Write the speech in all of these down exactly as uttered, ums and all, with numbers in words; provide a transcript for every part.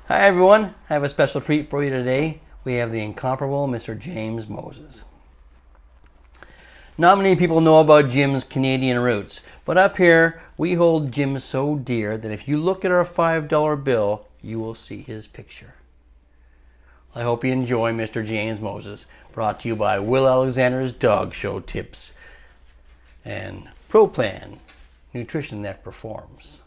Hi everyone, I have a special treat for you today. We have the incomparable Mister James Moses. Not many people know about Jim's Canadian roots, but up here we hold Jim so dear that if you look at our five dollar bill, you will see his picture. I hope you enjoy Mister James Moses, brought to you by Will Alexander's Dog Show Tips and ProPlan, nutrition that performs.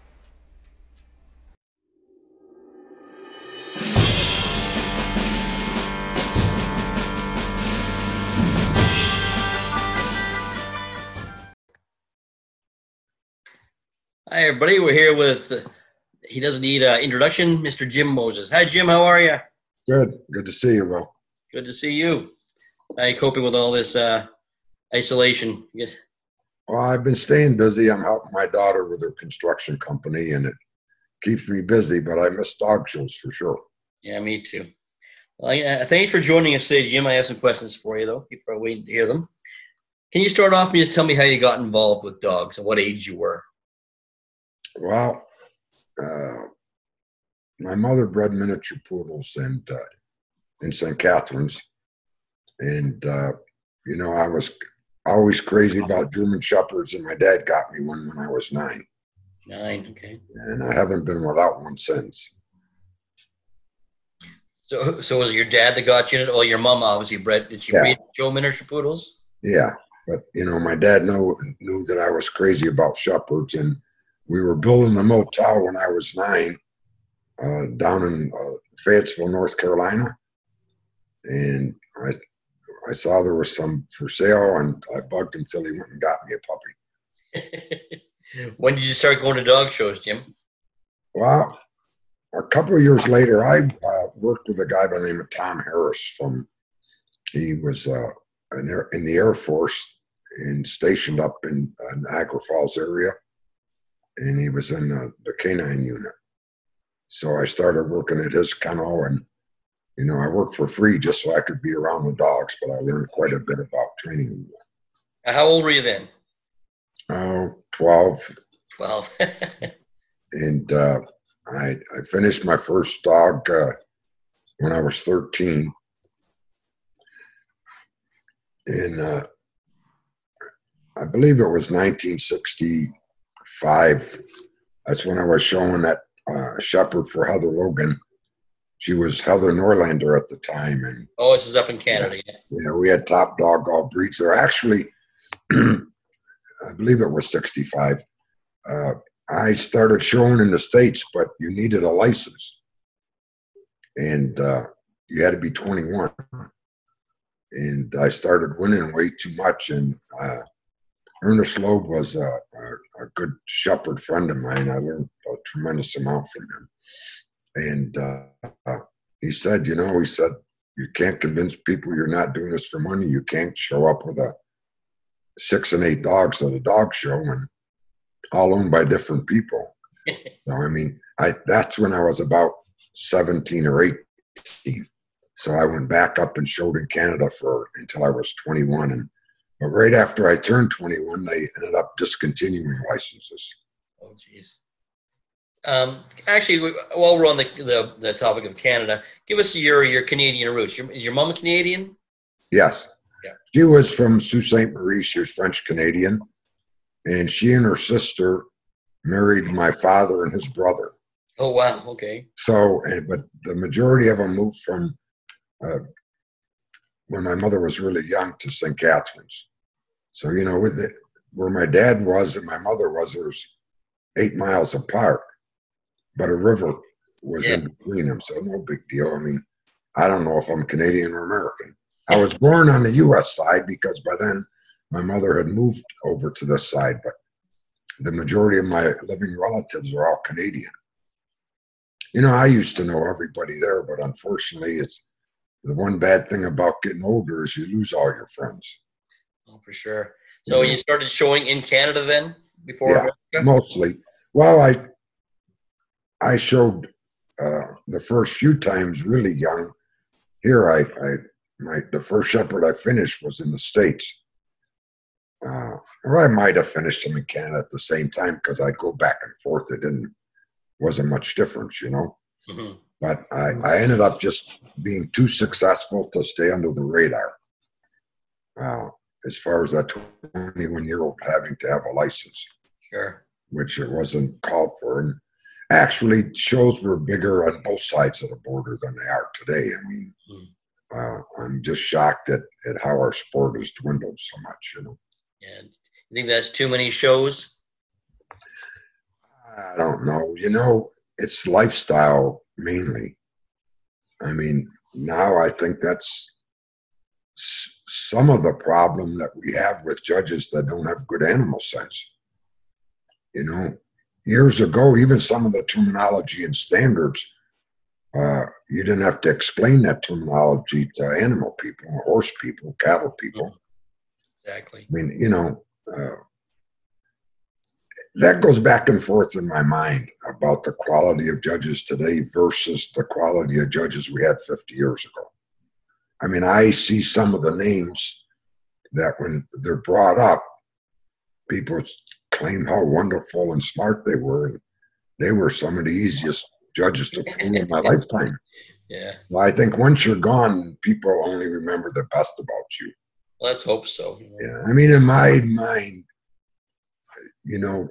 Hi, everybody. We're here with, uh, he doesn't need an introduction, Mister Jim Moses. Hi, Jim. How are you? Good. Good to see you, Will. Good to see you. How are you coping with all this uh, isolation? Yes. Well, I've been staying busy. I'm helping my daughter with her construction company, and it keeps me busy, but I miss dog shows for sure. Yeah, me too. Well, uh, thanks for joining us today, Jim. I have some questions for you, though. People are waiting to hear them. Can you start off and just tell me how you got involved with dogs and what age you were? Well, uh, my mother bred miniature poodles and uh, in Saint Catharines, and uh, you know I was always crazy about German shepherds, and my dad got me one when I was nine. Nine, okay. And I haven't been without one since. So, so was it your dad that got you it? Oh, your mom obviously bred. Did she Yeah. breed Joe miniature poodles? Yeah, but you know, my dad knew knew that I was crazy about shepherds, and we were building a motel when I was nine, uh, down in uh, Fayetteville, North Carolina, and I I saw there was some for sale, and I bugged him till he went and got me a puppy. When did you start going to dog shows, Jim? Well, a couple of years later, I uh, worked with a guy by the name of Tom Harris. From he was uh, in, Air, in the Air Force and stationed up in uh, Niagara Falls area, and he was in uh, the canine unit. So I started working at his kennel, and you know, I worked for free just so I could be around the dogs, but I learned quite a bit about training them. How old were you then? Oh, twelve. twelve. And uh, I, I finished my first dog uh, when I was thirteen. And uh, I believe it was nineteen sixty-five. That's when I was showing that uh, shepherd for Heather Logan. She was Heather Norlander at the time. And oh, this is up in Canada. Yeah, yeah we had top dog all breeds there. Actually, I believe it was sixty-five. Uh, I started showing in the States, but you needed a license. And uh, you had to be twenty-one. And I started winning way too much. And uh, Ernest Loeb was a, a, a good shepherd friend of mine. I learned a tremendous amount from him. And uh, uh, he said, you know, he said, you can't convince people you're not doing this for money. You can't show up with a six and eight dogs at a dog show and all owned by different people. So, I mean, I that's when I was about seventeen or eighteen. So I went back up and showed in Canada for until I was twenty-one. And but right after I turned twenty-one, they ended up discontinuing licenses. Oh, geez. Um, actually, while we're on the, the the topic of Canada, give us your your Canadian roots. Your, is your mom Canadian? Yes. Yeah. She was from Sault Ste. Marie. She was French Canadian, and she and her sister married my father and his brother. Oh wow! Okay. So, but the majority of them moved from uh, when my mother was really young to Saint Catharines. So you know, with it, where my dad was and my mother was, there was eight miles apart. But a river was yeah. in between them, so no big deal. I mean, I don't know if I'm Canadian or American. I was born on the U S side because by then my mother had moved over to this side, but the majority of my living relatives are all Canadian. You know, I used to know everybody there, but unfortunately, it's the one bad thing about getting older is you lose all your friends. Oh, for sure. So you, know? You started showing in Canada then before yeah, America? Mostly. Well, I I showed uh, the first few times really young. Here, I, I my the first shepherd I finished was in the States. Uh, or I might have finished them in Canada at the same time because I'd go back and forth. It didn't wasn't much difference, you know. Mm-hmm. But I, I ended up just being too successful to stay under the radar. Uh, as far as that twenty-one year old having to have a license, Sure. which it wasn't called for. And actually, shows were bigger on both sides of the border than they are today. I mean, mm. uh, I'm just shocked at, at how our sport has dwindled so much, you know. And you think that's too many shows? I don't know. You know, it's lifestyle mainly. I mean, now I think that's some of the problem that we have with judges that don't have good animal sense. You know, years ago, even some of the terminology and standards, uh, you didn't have to explain that terminology to animal people, horse people, cattle people. Exactly. I mean, you know, uh, that goes back and forth in my mind about the quality of judges today versus the quality of judges we had fifty years ago. I mean, I see some of the names that when they're brought up, people claim how wonderful and smart they were. And they were some of the easiest judges to fool in my lifetime. Yeah. Well, I think once you're gone, people only remember the best about you. Let's hope so. Yeah. I mean, in my mind, you know,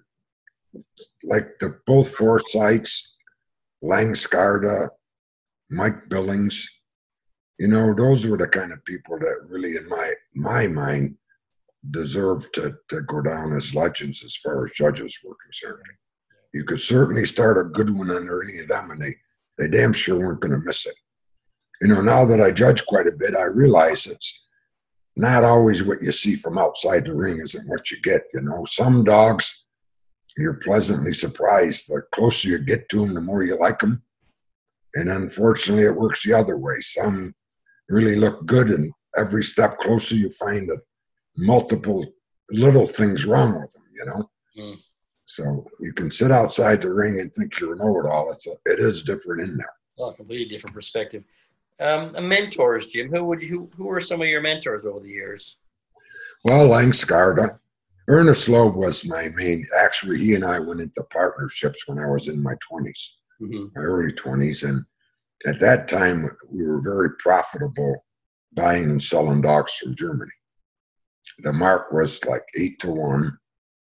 like the both Forsyths, Lang Scarda, Mike Billings, you know, those were the kind of people that really, in my my mind, deserve to, to go down as legends as far as judges were concerned. You could certainly start a good one under any of them, and they, they damn sure weren't going to miss it. You know, now that I judge quite a bit, I realize it's not always what you see from outside the ring isn't what you get. You know, some dogs, you're pleasantly surprised. The closer you get to them, the more you like them. And unfortunately, it works the other way. Some really look good, and every step closer, you find that multiple little things wrong with them, you know? Mm. So you can sit outside the ring and think you're know-it-all. It's a, it is different in there. Oh, a completely different perspective. Um, mentors, Jim. Who would you? Who, who were some of your mentors over the years? Well, Lang Scarda. Ernest Loeb was my main. Actually, he and I went into partnerships when I was in my twenties, mm-hmm. my early twenties, and at that time we were very profitable buying and selling dogs from Germany. The mark was like eight to one.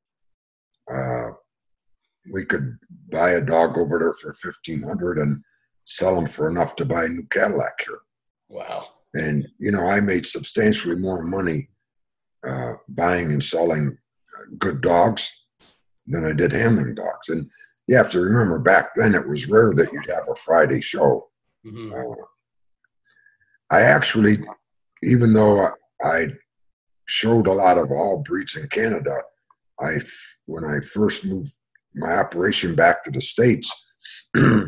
Uh, we could buy a dog over there for fifteen hundred and sell them for enough to buy a new Cadillac here. Wow! And you know, I made substantially more money uh, buying and selling good dogs than I did handling dogs. And you have to remember, back then it was rare that you'd have a Friday show. Mm-hmm. Uh, I actually, even though I showed a lot of all breeds in Canada, I, when I first moved my operation back to the States, uh,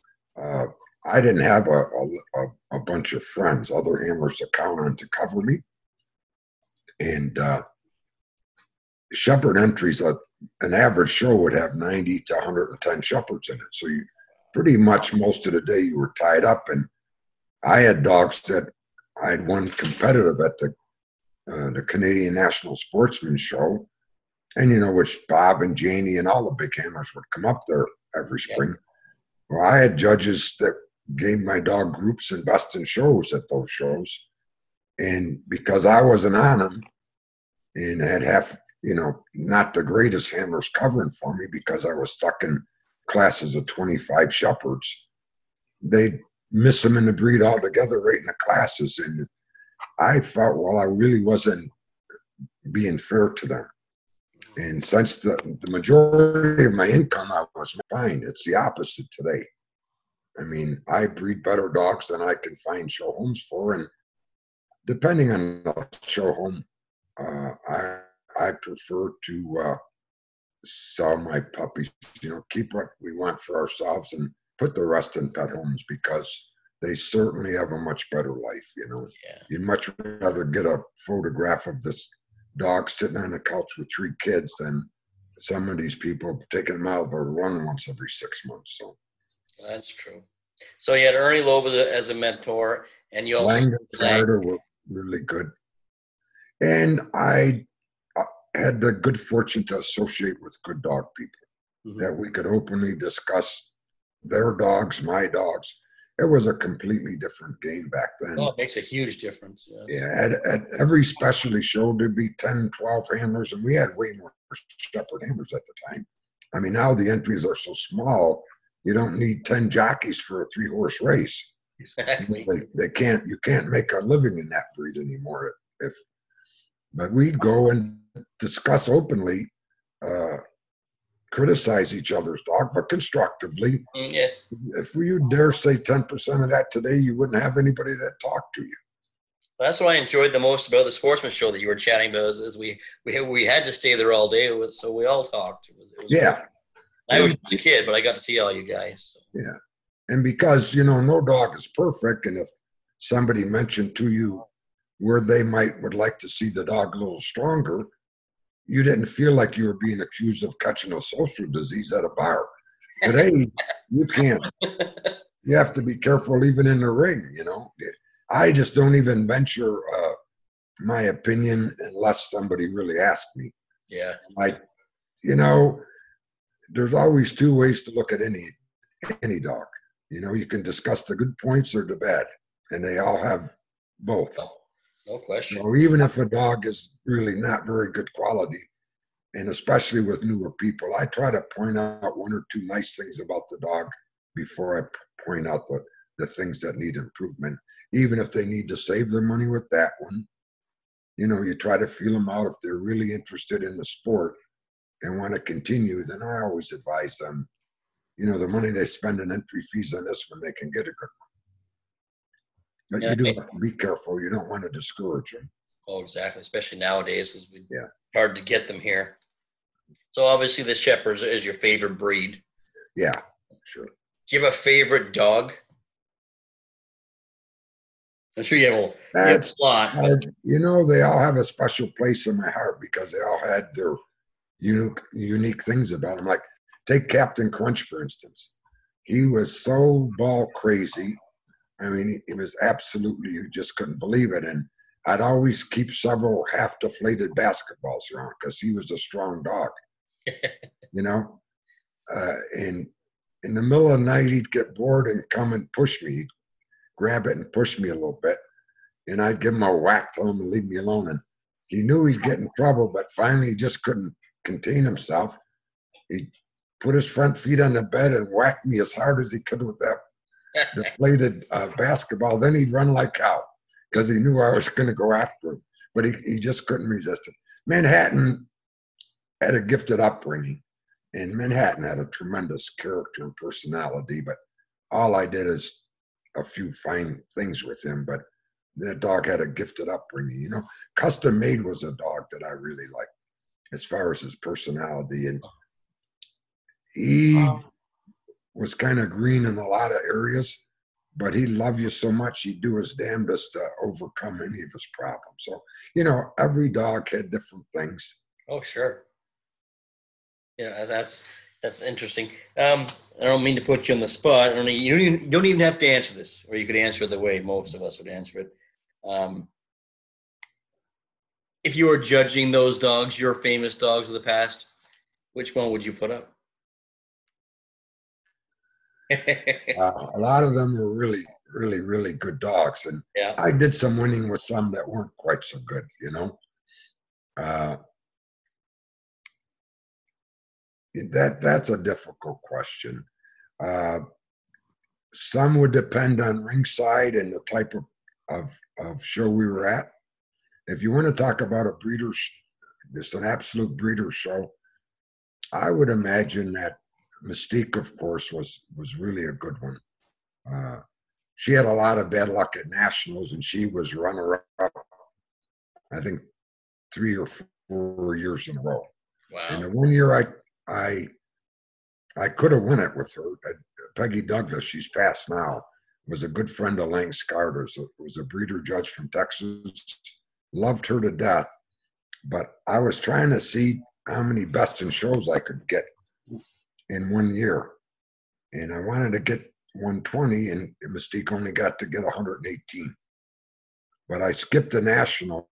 I didn't have a, a, a bunch of friends, other handlers to count on to cover me. And uh, shepherd entries, uh, an average show would have ninety to one hundred ten shepherds in it. So you pretty much most of the day you were tied up. And I had dogs that I had won competitive at the uh, the Canadian National Sportsman Show. And, you know, which Bob and Janie and all the big handlers would come up there every spring. Well, I had judges that gave my dog groups and best in shows at those shows. And because I wasn't on them and had half, you know, not the greatest handlers covering for me because I was stuck in classes of twenty-five shepherds, they'd miss them in the breed altogether right in the classes. And I felt, well, I really wasn't being fair to them. And since the, the majority of my income I was fine, it's the opposite today. I mean, I breed better dogs than I can find show homes for. And depending on the show home, uh, I I prefer to uh, sell my puppies, you know, keep what we want for ourselves and put the rest in pet homes because they certainly have a much better life, you know. Yeah. You'd much rather get a photograph of this dog sitting on the couch with three kids than some of these people taking them out of a run once every six months. So that's true. So you had Ernie Loeb as a mentor, and you also Lang and Carter were really good. And I had the good fortune to associate with good dog people, mm-hmm. that we could openly discuss their dogs, my dogs. It was a completely different game back then. Oh, it makes a huge difference. Yes. Yeah, at, at every specialty show, there'd be ten, twelve handlers, and we had way more shepherd handlers at the time. I mean, now the entries are so small, you don't need ten jockeys for a three-horse race. Exactly. They, they can't, you can't make a living in that breed anymore. If, but we'd go and discuss openly, uh, criticize each other's dog, but constructively. Mm, yes. If you dare say ten percent of that today, you wouldn't have anybody that talked to you. Well, that's what I enjoyed the most about the Sportsman Show that you were chatting about. Is, is we we we had to stay there all day, so we all talked. It was, it was Yeah. Fun. I was a kid, but I got to see all you guys. So. Yeah. And because, you know, no dog is perfect. And if somebody mentioned to you where they might would like to see the dog a little stronger, you didn't feel like you were being accused of catching a social disease at a bar. Today, you can't. You have to be careful even in the ring, you know. I just don't even venture uh, my opinion unless somebody really asks me. Yeah. Like, you know, there's always two ways to look at any any dog. You know, you can discuss the good points or the bad, and they all have both. No question. So even if a dog is really not very good quality, and especially with newer people, I try to point out one or two nice things about the dog before I point out the, the things that need improvement. Even if they need to save their money with that one, you know, you try to feel them out if they're really interested in the sport and want to continue, then I always advise them, you know, the money they spend in entry fees on this one, they can get a good one. But yeah, you do have to be careful. You don't want to discourage them. Oh, exactly. Especially nowadays, it's yeah. hard to get them here. So obviously the Shepherd is your favorite breed. Yeah, sure. Do you have a favorite dog? I'm sure you have a, That's, you have a lot. But... You know, they all have a special place in my heart because they all had their unique, unique things about them. Like, take Captain Crunch, for instance. He was so ball crazy. I mean, he, he was absolutely, you just couldn't believe it. And I'd always keep several half-deflated basketballs around because he was a strong dog, you know? Uh, and in the middle of the night, he'd get bored and come and push me. He'd grab it and push me a little bit. And I'd give him a whack, tell him to leave me alone. And he knew he'd get in trouble, but finally he just couldn't contain himself. He'd put his front feet on the bed and whack me as hard as he could with that deflated uh, basketball. Then he'd run like cow because he knew I was going to go after him. But he, he just couldn't resist it. Manhattan had a gifted upbringing. And Manhattan had a tremendous character and personality. But all I did is a few fine things with him. But that dog had a gifted upbringing. You know, Custom Made was a dog that I really liked as far as his personality. And he um, was kind of green in a lot of areas, but he'd love you so much, he'd do his damnedest to overcome any of his problems. So, you know, every dog had different things. Oh, sure. Yeah, that's that's interesting. Um, I don't mean to put you on the spot. I don't, you, don't even, you don't even have to answer this, or you could answer it the way most of us would answer it. Um, if you were judging those dogs, your famous dogs of the past, which one would you put up? uh, a lot of them were really, really, really good dogs. And yeah. I did some winning with some that weren't quite so good, you know. Uh, that That's a difficult question. Uh, some would depend on ringside and the type of, of, of show we were at. If you want to talk about a breeder, just an absolute breeder show, I would imagine that Mystique, of course, was was really a good one. Uh, she had a lot of bad luck at nationals, and she was runner-up, I think, three or four years in a row. Wow! And the one year I I I could have won it with her. Peggy Douglas, she's passed now, was a good friend of Lang Scarter's. Was a breeder judge from Texas. Loved her to death, but I was trying to see how many best in shows I could get in one year. And I wanted to get one twenty, and Mystique only got to get one hundred eighteen. But I skipped a national.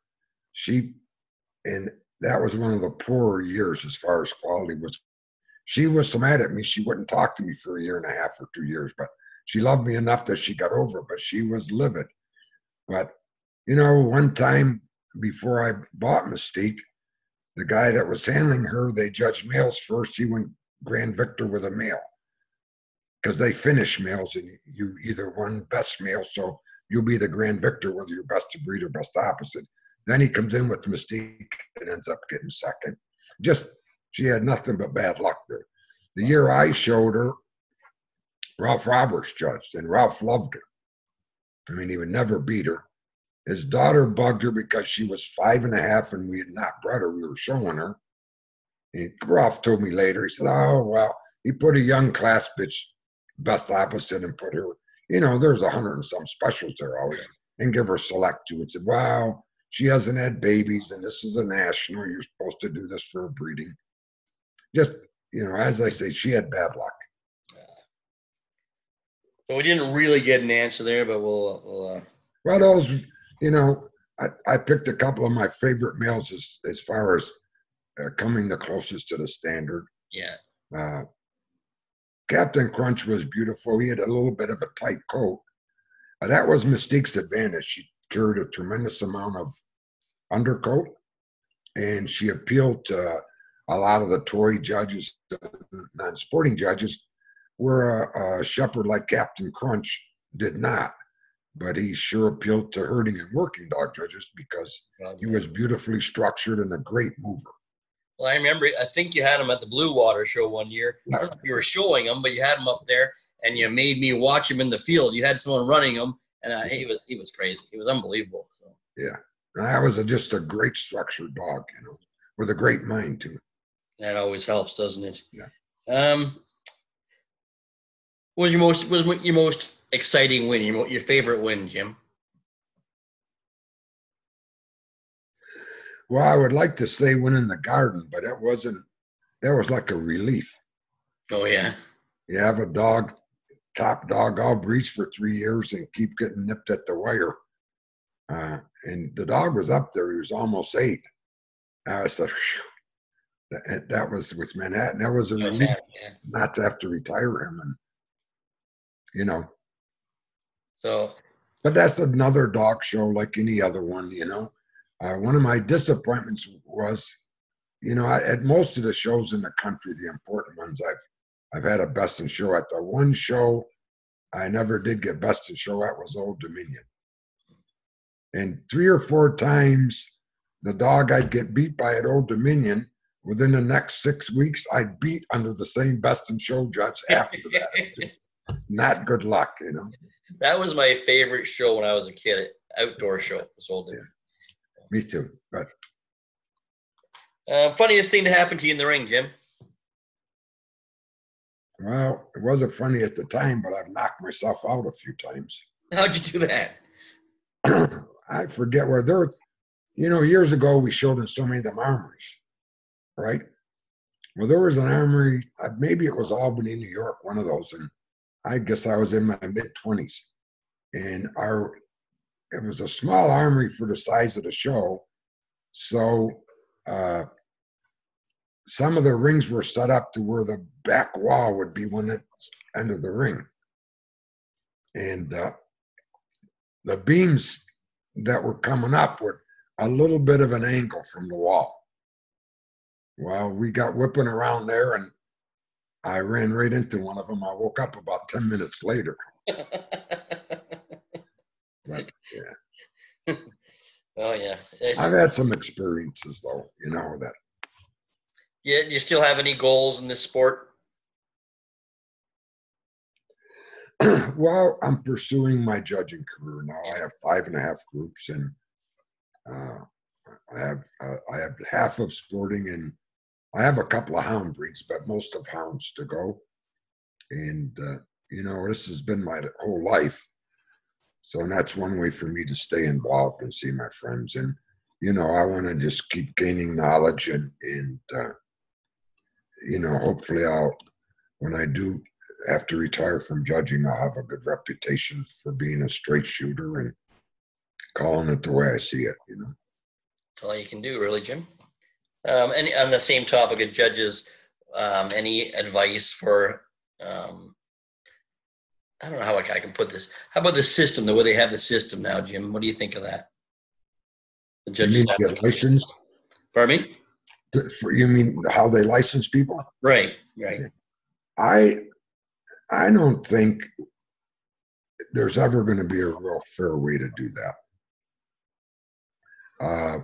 She, and that was one of the poorer years as far as quality was. she was so mad at me, she wouldn't talk to me for a year and a half or two years, but she loved me enough that she got over it, but she was livid. But, you know, one time before I bought Mystique, the guy that was handling her, they judged males first. He went Grand Victor with a male because they finish males and you either won best male, so you'll be the Grand Victor whether you're best of breed or best opposite. Then he comes in with Mystique and ends up getting second. Just, she had nothing but bad luck there. The year I showed her, Ralph Roberts judged, and Ralph loved her. I mean, he would never beat her. His daughter bugged her because she was five and a half and we had not bred her. We were showing her. And Ralph told me later, he said, oh, well, he put a young class bitch best opposite and put her, you know, there's a hundred and some specials there always, and give her select two. And said, wow, she hasn't had babies and this is a national. You're supposed to do this for breeding. Just, you know, as I say, she had bad luck. So we didn't really get an answer there, but we'll, we'll uh... well, those, you know, I, I picked a couple of my favorite males as, as far as uh, coming the closest to the standard. Yeah. Uh, Captain Crunch was beautiful. He had a little bit of a tight coat. Uh, that was Mystique's advantage. She carried a tremendous amount of undercoat, and she appealed to uh, a lot of the toy judges, uh, non-sporting judges, where a, a shepherd like Captain Crunch did not. But he sure appealed to herding and working dog judges because he was beautifully structured and a great mover. Well, I remember, I think you had him at the Blue Water show one year. I don't know if you were showing him, but you had him up there and you made me watch him in the field. You had someone running him, and uh, he was he was crazy. He was unbelievable. So. Yeah. That was a, just a great structured dog, you know, with a great mind, too. That always helps, doesn't it? Yeah. Um, what was your most, what was your most exciting win, your, your favorite win, Jim? Well, I would like to say winning the Garden, but it wasn't, that was like a relief. Oh, yeah. You have a dog, top dog, all breeds for three years and keep getting nipped at the wire. Uh, and the dog was up there. He was almost eight. I was like, that, that was with Manhattan. That was a relief yeah. not to have to retire him. And, you know. So. But that's another dog show like any other one, you know. Uh, one of my disappointments was, you know, I, at most of the shows in the country, the important ones, I've I've had a best in show at. The one show I never did get best in show at was Old Dominion. And three or four times, the dog I'd get beat by at Old Dominion, within the next six weeks, I'd beat under the same best in show judge after that. Not good luck, you know. That was my favorite show when I was a kid. Outdoor show was Old Dominion. Yeah. Me too. But uh, funniest thing to happen to you in the ring, Jim? Well, it wasn't funny at the time, but I've knocked myself out a few times. How'd you do that? I forget where there were, you know, years ago we showed in so many of them armories, right? Well, there was an armory, uh, maybe it was Albany, New York, one of those, and I guess I was in my mid-twenties. And our it was a small armory for the size of the show. So uh, some of the rings were set up to where the back wall would be one end of the ring. And uh, the beams that were coming up were a little bit of an angle from the wall. Well, we got whipping around there and I ran right into one of them. I woke up about ten minutes later. But, yeah. Oh, yeah. I've had some experiences, though, you know, that. Yeah, do you still have any goals in this sport? Well, I'm pursuing my judging career now. I have five and a half groups, and uh, I have uh, I have half of sporting, and I have a couple of hound breeds, but most of hounds to go. And, uh, you know, this has been my whole life. So and that's one way for me to stay involved and see my friends. And, you know, I want to just keep gaining knowledge and, and uh, you know, hopefully I'll, when I do have to retire from judging, I'll have a good reputation for being a straight shooter and calling it the way I see it, you know. That's all you can do, really, Jim. Um, and on the same topic of judges, um, any advice for, um, I don't know how I can put this. How about the system, the way they have the system now, Jim? What do you think of that? The You judges mean get application. licensed? Pardon me? To- For, you mean how they license people? Right, right. I I don't think there's ever going to be a real fair way to do that. Uh,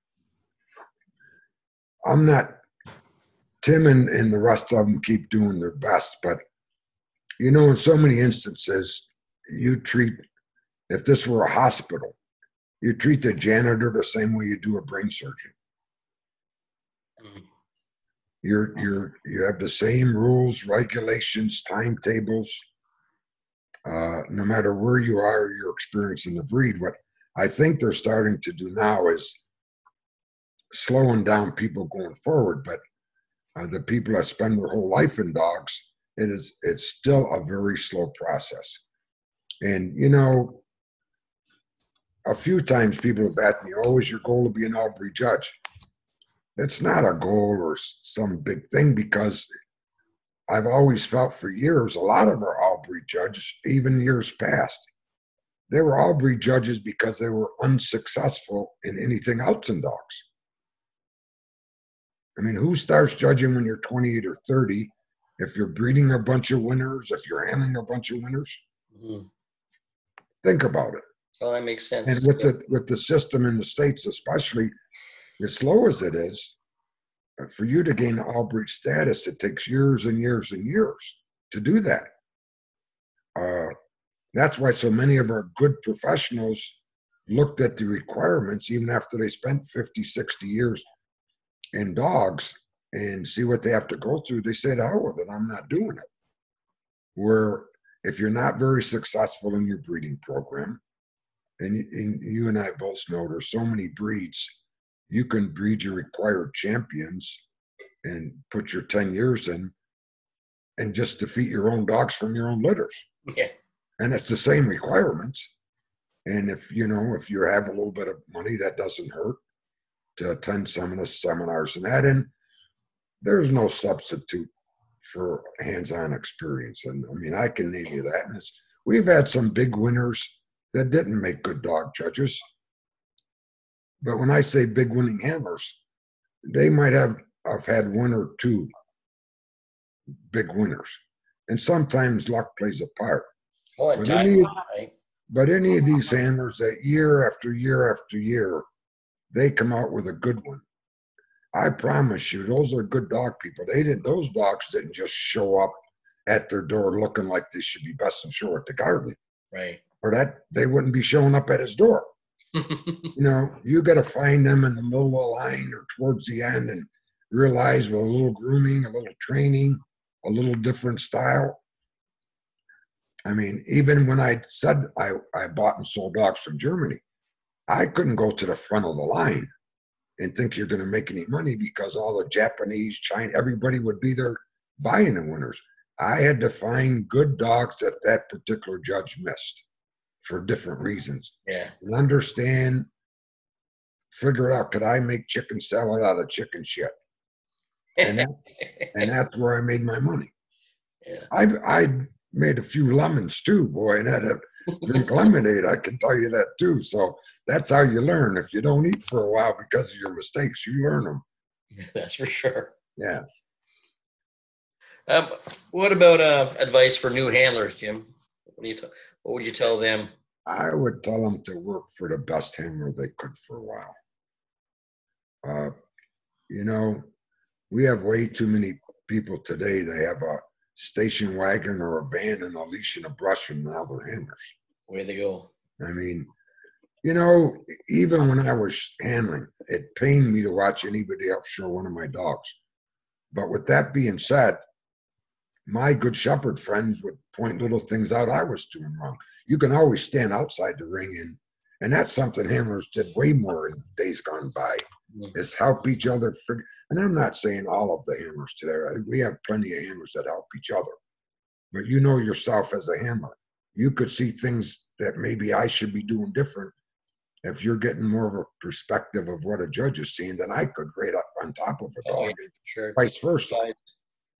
I'm not, Tim and, and the rest of them keep doing their best, but you know, in so many instances, you treat, if this were a hospital, you treat the janitor the same way you do a brain surgeon. Mhm. You're, you're, you have the same rules, regulations, timetables, uh, no matter where you are, you're experiencing the breed. What I think they're starting to do now is slowing down people going forward, but uh, the people that spend their whole life in dogs, it is it's still a very slow process. And you know, a few times people have asked me, "Oh, is your goal to be an Albury judge?" It's not a goal or some big thing because I've always felt for years a lot of our Albury judges, even years past, they were Albury judges because they were unsuccessful in anything else in dogs. I mean, who starts judging when you're twenty-eight or thirty? If you're breeding a bunch of winners, if you're handling a bunch of winners, Mhm. think about it. Well, that makes sense. And with Yep. the with the system in the States, especially as slow as it is, uh, for you to gain all breed status, it takes years and years and years to do that. Uh, that's why so many of our good professionals looked at the requirements even after they spent fifty, sixty years in dogs and see what they have to go through. They said, oh, well, then I'm not doing it. Where if you're not very successful in your breeding program, and, and you and I both know there's so many breeds, you can breed your required champions and put your ten years in and just defeat your own dogs from your own litters. Yeah. And it's the same requirements. And if, you know, if you have a little bit of money, that doesn't hurt to attend some of the seminars and that. And there's no substitute for hands-on experience. And I mean, I can name you that. And it's, we've had some big winners that didn't make good dog judges. But when I say big winning handlers, they might have, have had one or two big winners. And sometimes luck plays a part. Oh, But time, any, right? but any of these handlers that year after year after year, they come out with a good one. I promise you, those are good dog people. They didn't; those dogs didn't just show up at their door looking like they should be best in show at the garden, Right. or that they wouldn't be showing up at his door. You know, you got to find them in the middle of the line or towards the end, and realize with a little grooming, a little training, a little different style. I mean, even when I said I, I bought and sold dogs from Germany, I couldn't go to the front of the line and think you're going to make any money because all the Japanese, China, everybody would be there buying the winners. I had to find good dogs that that particular judge missed for different reasons. Yeah. And understand, figure out, could I make chicken salad out of chicken shit? And that, and that's where I made my money. Yeah. I I made a few lemons too, boy, and had to drink lemonade. I can tell you that too. So that's how you learn. If you don't eat for a while because of your mistakes, you learn them. That's for sure. Yeah. Um, what about uh, advice for new handlers, Jim? What do you t- What would you tell them? I would tell them to work for the best handler they could for a while. Uh, you know, we have way too many people today. They have a station wagon or a van and a leash and a brush, and now they're handlers. Way they go. I mean, you know, even when I was handling, it pained me to watch anybody else show one of my dogs. But with that being said, my good shepherd friends would point little things out I was doing wrong. You can always stand outside the ring, and and that's something handlers did way more in days gone by, Mm-hmm. is help each other figure. And I'm not saying all of the handlers today. We have plenty of handlers that help each other. But you know yourself as a handler. You could see things that maybe I should be doing different if you're getting more of a perspective of what a judge is seeing than I could right up on top of a Oh, dog, yeah, sure. vice versa.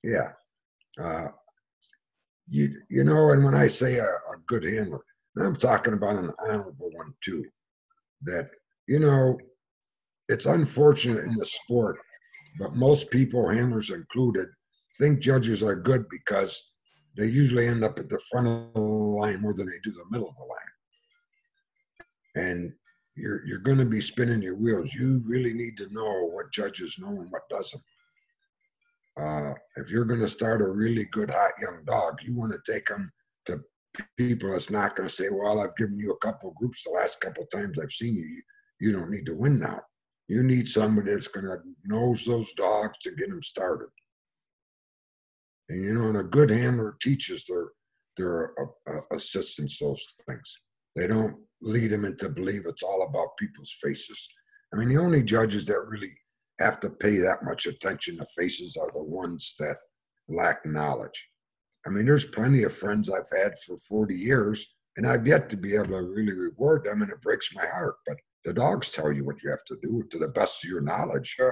Yeah. Uh, you you know, and when I say a, a good handler, I'm talking about an honorable one too. That, you know, it's unfortunate in the sport, but most people, handlers included, think judges are good because they usually end up at the front of the line more than they do the middle of the line. And you're you're going to be spinning your wheels. You really need to know what judges know and what doesn't. Uh, if you're going to start a really good hot young dog, you want to take them to people that's not going to say, well, I've given you a couple of groups the last couple of times I've seen you. You don't need to win now. You need somebody that's going to nose those dogs to get them started. And, you know, and a good handler teaches their, their uh, uh, assistants those things. They don't lead them into believe it's all about people's faces. I mean, the only judges that really have to pay that much attention to faces are the ones that lack knowledge. I mean, there's plenty of friends I've had for forty years, and I've yet to be able to really reward them, and it breaks my heart. But the dogs tell you what you have to do to the best of your knowledge. Sure.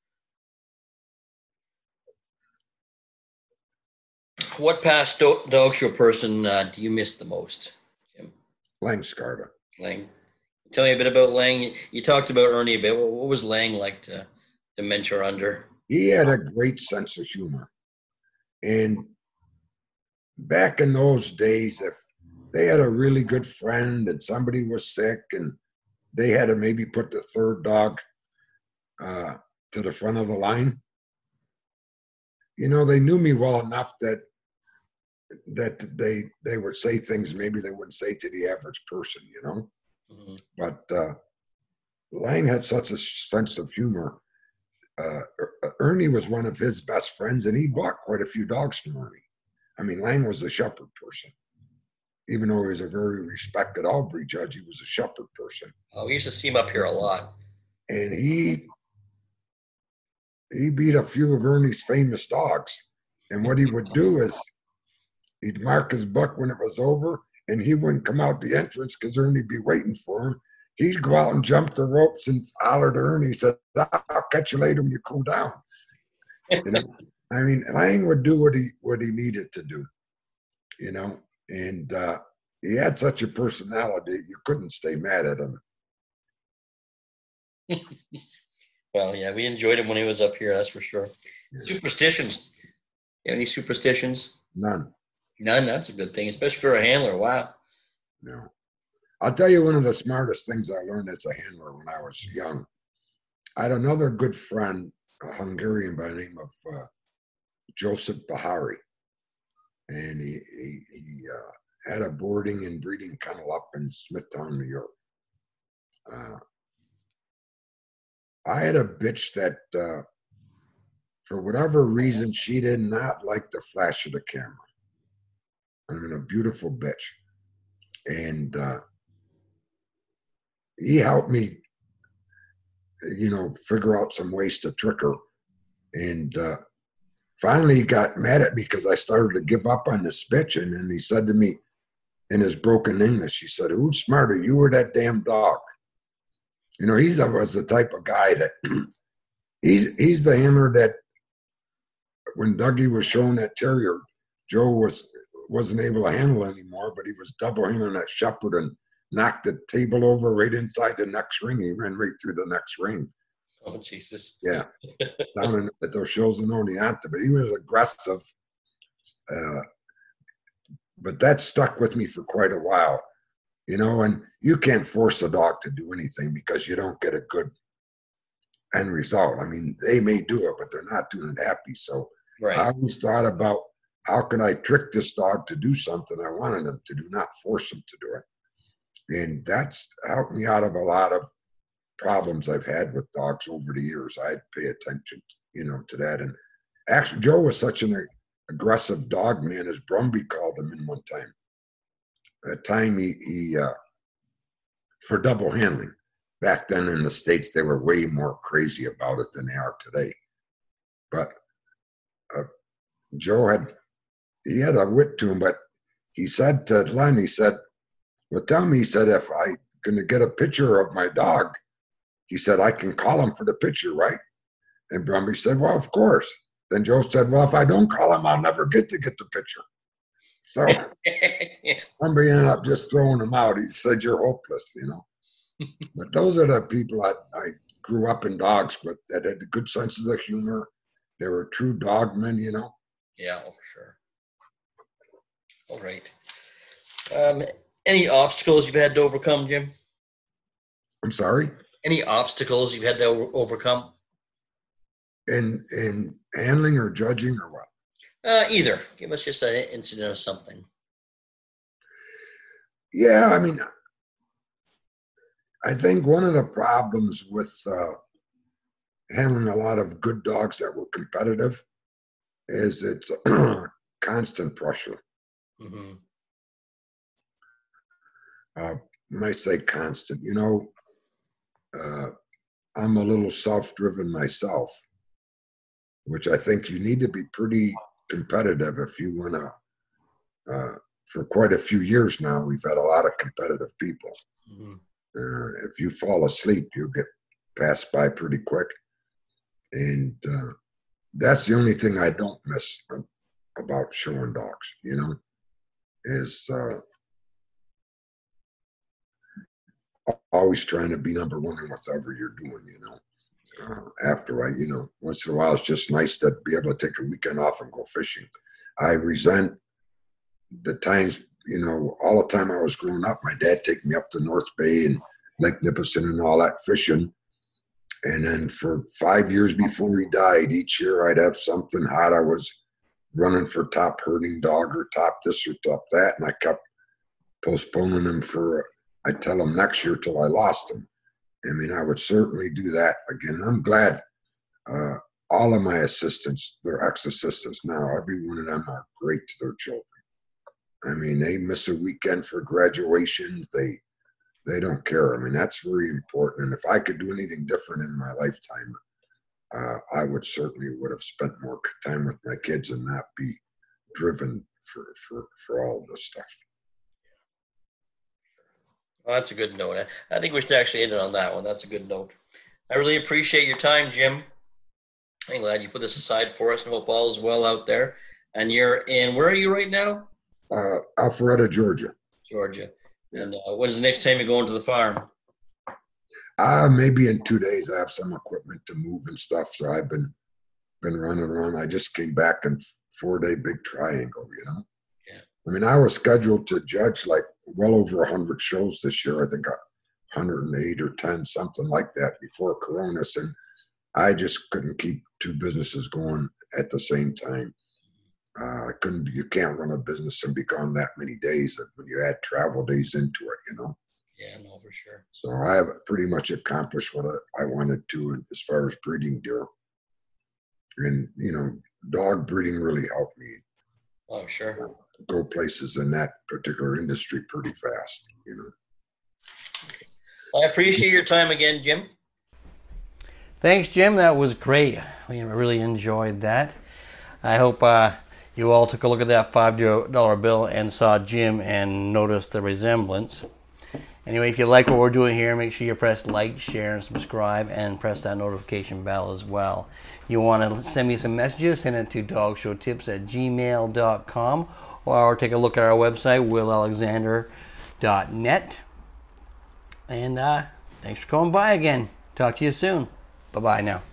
What past do- dog show person uh, do you miss the most, Jim? Lang Scarda. Lang. Tell me a bit about Lang. You, you talked about Ernie a bit. What, what was Lang like to, to mentor under? He had a great sense of humor. And back in those days, if they had a really good friend and somebody was sick and they had to maybe put the third dog uh, to the front of the line, you know, they knew me well enough that that they they would say things maybe they wouldn't say to the average person, you know. Mm-hmm. But uh, Lang had such a sense of humor. Uh, Ernie was one of his best friends, and he bought quite a few dogs from Ernie. I mean, Lang was a shepherd person. Even though he was a very respected all-breed judge, he was a shepherd person. Oh, we used to see him up here a lot. And he he beat a few of Ernie's famous dogs. And what he would do is he'd mark his buck when it was over, and he wouldn't come out the entrance because Ernie'd be waiting for him. He'd go out and jump the ropes and holler to Ernie. He said, I'll catch you later when you cool down. You know, I mean, Lang would do what he what he needed to do, you know, and uh, he had such a personality, you couldn't stay mad at him. Well, yeah, we enjoyed him when he was up here, that's for sure. Yeah. Superstitions. You have any superstitions? None. None? That's a good thing, especially for a handler. Wow. No. I'll tell you one of the smartest things I learned as a handler when I was young. I had another good friend, a Hungarian by the name of uh, Joseph Bahari. And he, he, he uh, had a boarding and breeding kennel up in Smithtown, New York. Uh, I had a bitch that, uh, for whatever reason, she did not like the flash of the camera. I mean, a beautiful bitch. And uh, he helped me, you know, figure out some ways to trick her. And uh, finally he got mad at me because I started to give up on this bitch. And then he said to me in his broken English, he said, who's smarter, you or that damn dog? You know, he's was the type of guy that he's he's the handler that when Dougie was showing that terrier, Joe was wasn't able to handle anymore, but he was double handling that shepherd and knocked the table over right inside the next ring. He ran right through the next ring. Oh, Jesus. Yeah. Down in, at those shows in Oneonta. But he was aggressive. Uh, but that stuck with me for quite a while. You know, and you can't force a dog to do anything because you don't get a good end result. I mean, they may do it, but they're not doing it happy. So right. I always thought about how can I trick this dog to do something I wanted him to do, not force him to do it. And that's helped me out of a lot of problems I've had with dogs over the years. I'd pay attention, you know, to that. And actually, Joe was such an aggressive dog man, as Brumby called him in one time. At the time, he, he uh, for double handling. Back then in the States, they were way more crazy about it than they are today. But uh, Joe had, he had a wit to him, but he said to Len, he said, well, tell me, he said, if I'm going to get a picture of my dog, he said, I can call him for the picture, right? And Brumby said, well, of course. Then Joe said, well, if I don't call him, I'll never get to get the picture. So somebody ended up just throwing him out. He said, you're hopeless, you know. But those are the people I, I grew up in dogs with that had good senses of humor. They were true dogmen, you know. Yeah, for sure. All right. Um, any obstacles you've had to overcome, Jim? I'm sorry? Any obstacles you've had to over- overcome? In in handling or judging or what? Uh, either. Give us just an incident of something. Yeah, I mean, I think one of the problems with uh, handling a lot of good dogs that were competitive is it's constant pressure. Mm-hmm. Uh, when I say constant, you know, uh, I'm a little self-driven myself, which I think you need to be pretty competitive if you want to. Uh, for quite a few years now, we've had a lot of competitive people. Mm-hmm. Uh, if you fall asleep, you'll get passed by pretty quick. And uh, that's the only thing I don't miss about showing dogs, you know, is uh, always trying to be number one in whatever you're doing, you know. Uh, after I, you know, once in a while, it's just nice to be able to take a weekend off and go fishing. I resent the times, you know, all the time I was growing up, my dad take me up to North Bay and Lake Nipissing and all that fishing. And then for five years before he died, each year I'd have something hot. I was running for top herding dog or top this or top that. And I kept postponing him for, I'd tell him next year till I lost him. I mean, I would certainly do that again. I'm glad uh, all of my assistants, they're ex-assistants now. Every one of them are great to their children. I mean, they miss a weekend for graduation. They they don't care. I mean, that's very important. And if I could do anything different in my lifetime, uh, I would certainly would have spent more time with my kids and not be driven for, for, for all this stuff. Well, that's a good note. I, I think we should actually end it on that one. That's a good note. I really appreciate your time, Jim. I'm glad you put this aside for us and hope all is well out there. And you're in, where are you right now? Uh, Alpharetta, Georgia. Georgia. And uh, when's the next time you're going to the farm? Uh, maybe in two days. I have some equipment to move and stuff. So I've been been running around. I just came back in four-day big triangle, you know. Yeah. I mean, I was scheduled to judge like well over one hundred shows this year. I think one hundred eight or ten, something like that before Coronas. And I just couldn't keep two businesses going at the same time. Uh, I couldn't, you can't run a business and be gone that many days when you add travel days into it, you know? Yeah, no, for sure. So I have pretty much accomplished what I wanted to as far as breeding deer. And, you know, dog breeding really helped me. Oh, sure. Uh, go places in that particular industry pretty fast, you know? Okay. Well, I appreciate your time again, Jim. Thanks, Jim. That was great. We really enjoyed that. I hope uh, you all took a look at that five dollar bill and saw Jim and noticed the resemblance. Anyway, if you like what we're doing here, make sure you press like, share, and subscribe, and press that notification bell as well. You want to send me some messages, send it to dogshowtips at gmail dot com, or take a look at our website, will alexander dot net. And uh, thanks for coming by again. Talk to you soon. Bye-bye now.